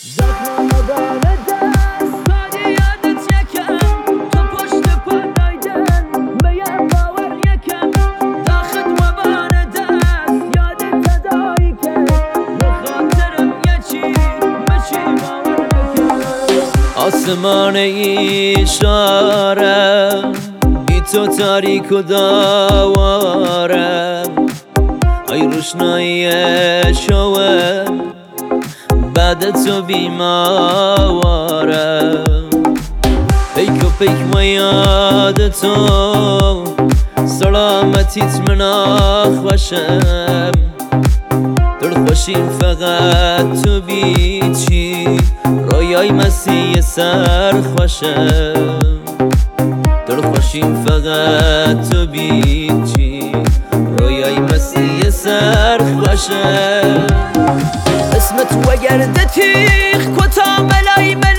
زخم مدار دست سادی یادت یکم تو پشت پنایدن بیم باور یکم داخل مبار دست یادت تدایی که بخاطرم یه چی بچی باور بکن آسمان ایشارم بی تو تاریک و داوارم ای روشنایی شوه بعد تو بیمارم پیک و پیک و یاد تو سلامتیت من خوشم دل خوشیم فقط تو بیچی رویای مسیح سر خوشم دل خوشیم فقط تو بیچی رویای مسیح سر خوشم اسمت و گرد تیخ کتا ملای